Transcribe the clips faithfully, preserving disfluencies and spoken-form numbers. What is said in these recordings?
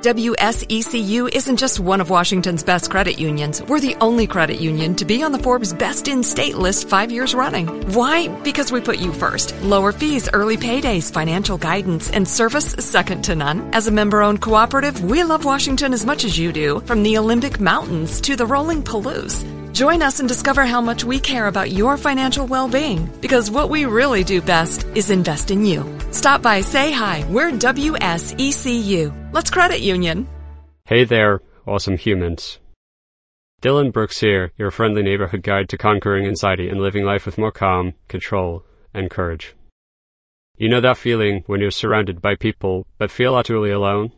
W S E C U isn't just one of Washington's best credit unions. We're the only credit union to be on the Forbes Best in State list five years running. Why? Because we put you first. Lower fees, early paydays, financial guidance, and service second to none. As a member-owned cooperative, we love Washington as much as you do, from the Olympic Mountains to the rolling Palouse. Join us and discover how much we care about your financial well-being, because what we really do best is invest in you. Stop by, say hi. We're W S E C U. Let's credit union. Hey there, awesome humans. Dylan Brooks here, your friendly neighborhood guide to conquering anxiety and living life with more calm, control, and courage. You know that feeling when you're surrounded by people but feel utterly alone?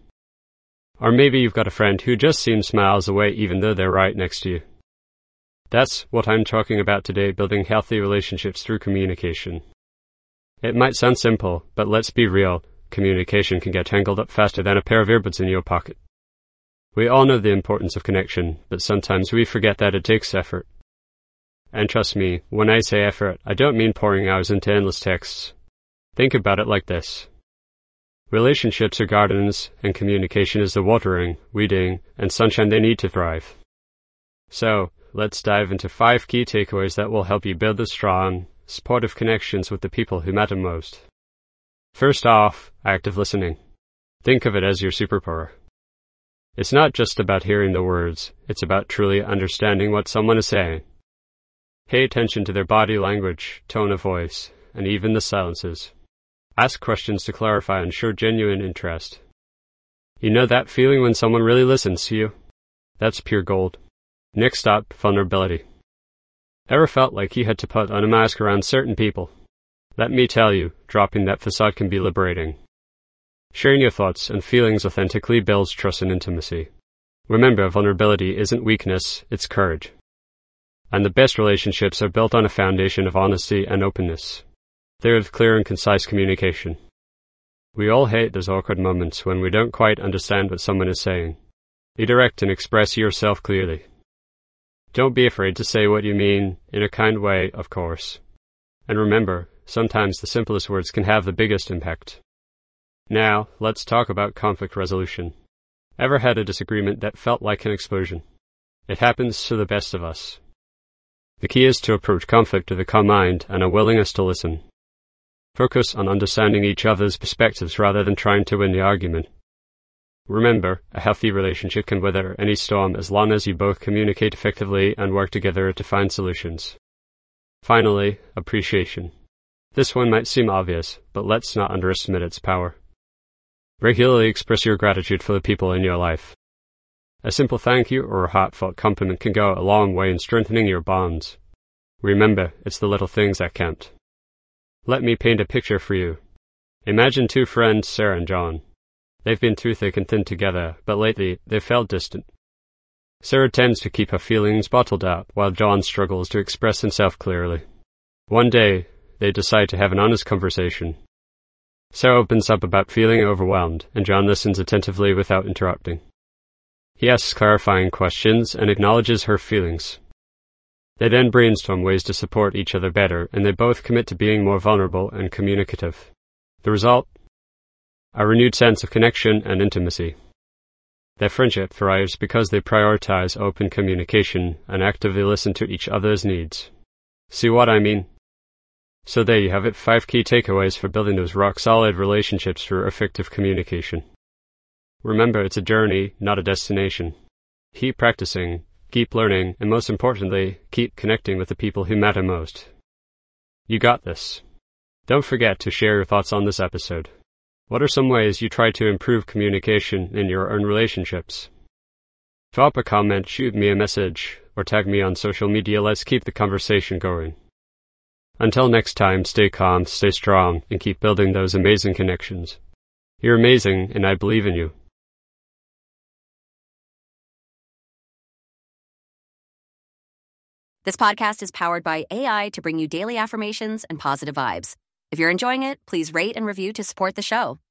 Or maybe you've got a friend who just seems miles away even though they're right next to you. That's what I'm talking about today, building healthy relationships through communication. It might sound simple, but let's be real, communication can get tangled up faster than a pair of earbuds in your pocket. We all know the importance of connection, but sometimes we forget that it takes effort. And trust me, when I say effort, I don't mean pouring hours into endless texts. Think about it like this. Relationships are gardens, and communication is the watering, weeding, and sunshine they need to thrive. So, let's dive into five key takeaways that will help you build the strong, supportive connections with the people who matter most. First off, active listening. Think of it as your superpower. It's not just about hearing the words, it's about truly understanding what someone is saying. Pay attention to their body language, tone of voice, and even the silences. Ask questions to clarify and show genuine interest. You know that feeling when someone really listens to you? That's pure gold. Next up, vulnerability. Ever felt like you had to put on a mask around certain people? Let me tell you, dropping that facade can be liberating. Sharing your thoughts and feelings authentically builds trust and intimacy. Remember, vulnerability isn't weakness, it's courage. And the best relationships are built on a foundation of honesty and openness. They're of clear and concise communication. We all hate those awkward moments when we don't quite understand what someone is saying. Be direct and express yourself clearly. Don't be afraid to say what you mean, in a kind way, of course. And remember, sometimes the simplest words can have the biggest impact. Now, let's talk about conflict resolution. Ever had a disagreement that felt like an explosion? It happens to the best of us. The key is to approach conflict with a calm mind and a willingness to listen. Focus on understanding each other's perspectives rather than trying to win the argument. Remember, a healthy relationship can weather any storm as long as you both communicate effectively and work together to find solutions. Finally, appreciation. This one might seem obvious, but let's not underestimate its power. Regularly express your gratitude for the people in your life. A simple thank you or a heartfelt compliment can go a long way in strengthening your bonds. Remember, it's the little things that count. Let me paint a picture for you. Imagine two friends, Sarah and John. They've been through thick and thin together, but lately they've felt distant. Sarah tends to keep her feelings bottled up, while John struggles to express himself clearly. One day, they decide to have an honest conversation. Sarah opens up about feeling overwhelmed, and John listens attentively without interrupting. He asks clarifying questions and acknowledges her feelings. They then brainstorm ways to support each other better, and they both commit to being more vulnerable and communicative. The result? A renewed sense of connection and intimacy. Their friendship thrives because they prioritize open communication and actively listen to each other's needs. See what I mean? So there you have it, five key takeaways for building those rock-solid relationships through effective communication. Remember, it's a journey, not a destination. Keep practicing, keep learning, and most importantly, keep connecting with the people who matter most. You got this. Don't forget to share your thoughts on this episode. What are some ways you try to improve communication in your own relationships? Drop a comment, shoot me a message, or tag me on social media. Let's keep the conversation going. Until next time, stay calm, stay strong, and keep building those amazing connections. You're amazing, and I believe in you. This podcast is powered by A I to bring you daily affirmations and positive vibes. If you're enjoying it, please rate and review to support the show.